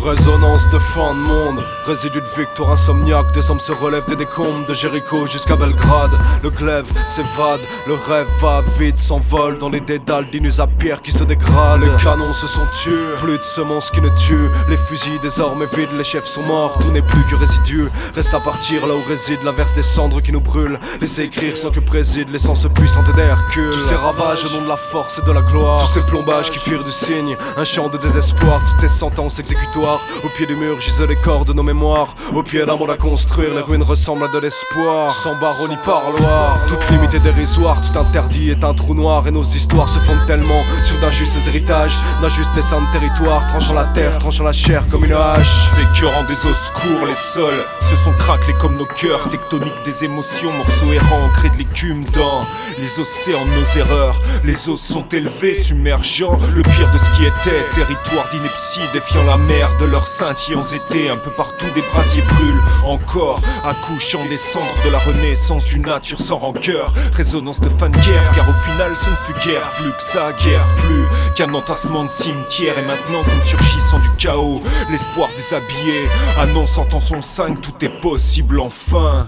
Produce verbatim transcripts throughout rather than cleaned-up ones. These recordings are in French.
Résonance de fin de monde, résidu de victoire insomniaque. Des hommes se relèvent des décombres de Jéricho jusqu'à Belgrade. Le glaive s'évade, le rêve va vite, s'envole dans les dédales d'inus à pierre qui se dégradent. Les canons se sont tués, plus de semences qui ne tuent. Les fusils désormais vides, les chefs sont morts. Tout n'est plus que résidu, reste à partir là où réside l'inverse des cendres qui nous brûlent. Laissez écrire sans que préside l'essence puissante d'Hercule. Tous ces ravages au nom de la force et de la gloire, tous ces plombages qui firent du signe un chant de désespoir. Toutes ces sentences exécutoires, au pied du mur gisent les corps de nos mémoires. Au pied d'un monde à construire, les ruines ressemblent à de l'espoir. Sans barreau ni parloir, toute limite est dérisoire. Tout interdit est un trou noir. Et nos histoires se fondent tellement sur d'injustes héritages, d'injustes dessins de territoire, tranchant la terre, tranchant la chair comme une hache. Sécurant des os courts, les sols se sont craquelés comme nos cœurs. Tectoniques des émotions, morceaux errants, ancrés de l'écume dans les océans de nos erreurs. Les os sont élevés, submergeant le pire de ce qui était. Territoire d'ineptie, défiant la mer de leurs scintillants étés. Un peu partout des brasiers brûlent encore, accouchant des cendres de la renaissance d'une nature sans rancœur. Résonance de fin de guerre, car au final ce ne fut guère plus que ça, guerre plus qu'un entassement de cimetières. Et maintenant comme surgissant du chaos, l'espoir déshabillé annonçant en son sang tout est possible enfin.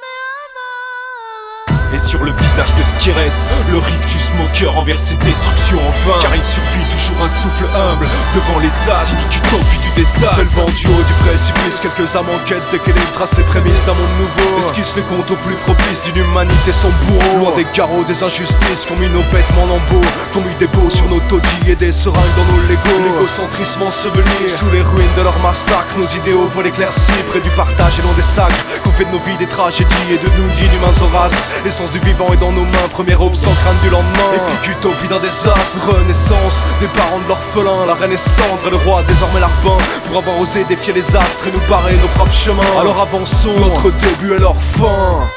Et sur le visage de ce qui reste, le rictus moqueur envers ses destructions en vain. Car il survit toujours un souffle humble devant les astres, cynique utopie du désastre. C'est le vent du haut du précipice, quelques âmes en quête d'équilibre tracent les prémices d'un monde nouveau. Esquisse les comptes au plus propice d'une humanité sans bourreau. Loin des carreaux, des injustices qu'ont mis nos vêtements en lambeaux, qu'ont mis des beaux sur nos taudis et des seringues dans nos légos. L'égocentrisme enseveli sous les ruines de leur massacre. Nos idéaux voient l'éclaircie près du partage et non des sacres. Qu'on fait de nos vies des tragédies et de nous d'inhumains horaces. L'essence du vivant est dans nos mains, premier aube sans crainte du lendemain. Épique utopie d'un désastre, renaissance des parents de l'orphelin. La reine est cendre et le roi désormais larbin. Pour avoir osé défier les astres et nous barrer nos propres chemins, alors avançons, notre début est leur fin.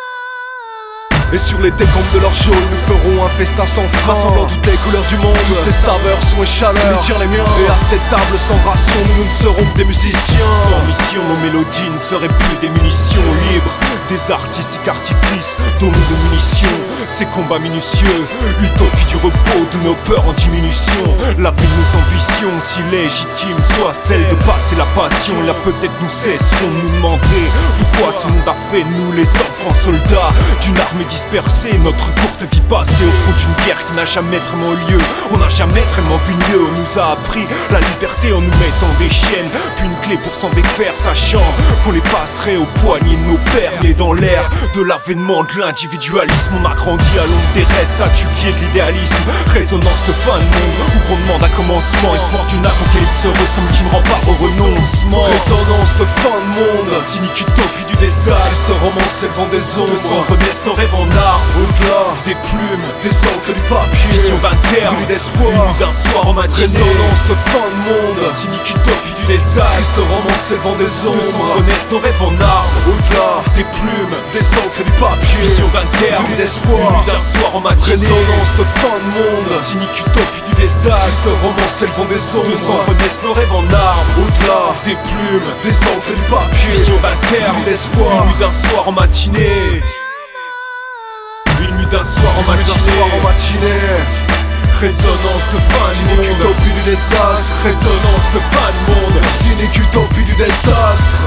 Et sur les décombres de leur geôle, nous ferons un festin sans frein, rassemblant toutes les couleurs du monde. Toutes ces saveurs, sons et chaleurs, les tiens les miens. Et à cette table sans ration, nous, nous ne serons que des musiciens. Sans mission, nos mélodies ne seraient plus des munitions libres. Des artistiques artifices, donnés de munitions. Ces combats minutieux, utopie du repos de nos peurs en diminution. La vie de nos ambitions, si légitime soit celle de passer la passion. Là peut-être nous cesserons de nous demander pourquoi ce monde a fait de nous les enfants soldats d'une armée dispersée. Notre courte vie passée au fond d'une guerre qui n'a jamais vraiment lieu. On n'a jamais vraiment vu mieux. On nous a appris la liberté en nous mettant des chaînes, puis une clé pour s'en défaire, sachant qu'on les passerait au poignet de nos pères. Nés dans l'ère de l'avènement de l'individualisme, on a grandi à l'ombre des restes, statufié de l'idéalisme. Résonance de fin de monde, où on demande un commencement. Espoir d'une apocalypse heureuse comme qui ne rend pas au renoncement. Résonance de fin de monde, cynique utopie du désastre. Triste romance s'élevant des ombres, de sang renaissent nos rêves en armes. Au-delà des plumes, des encres du papier, vision d'un terme, brûlé d'espoir, unis d'un soir en matinée. Résonance de fin de monde, cynique utopie du désastre. Triste romance s'élevant des ombres, de sang renaissent nos rêves en armes. Au-delà des plumes, des encres du papier, vision d'un terme, brûlé d'espoir, unis d'un soir en matinée. Résonance de fin de monde, cynique utopie du désastre. Triste romance s'élevant des ombres, de sang renaissent nos rêves en armes. Au-delà des plumes, des encres du papier, vision d'un terme, brûlé d'espoir, unis d'un soir en matinée. Une nuit d'un soir en matinée. Résonance de fin de monde, cynique utopie du désastre. Résonance de fin de monde, cynique utopie du désastre.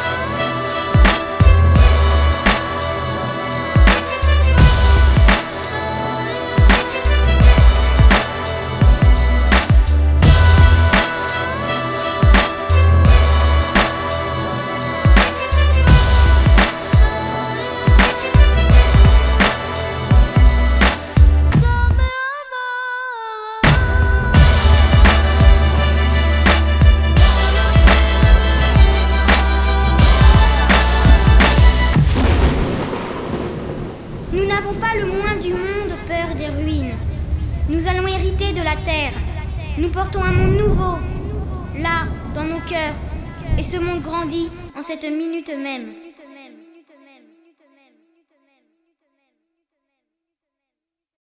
Nous n'avons pas le moins du monde peur des ruines. Nous allons hériter de la terre. Nous portons un monde nouveau, là, dans nos cœurs. Et ce monde grandit en cette minute même.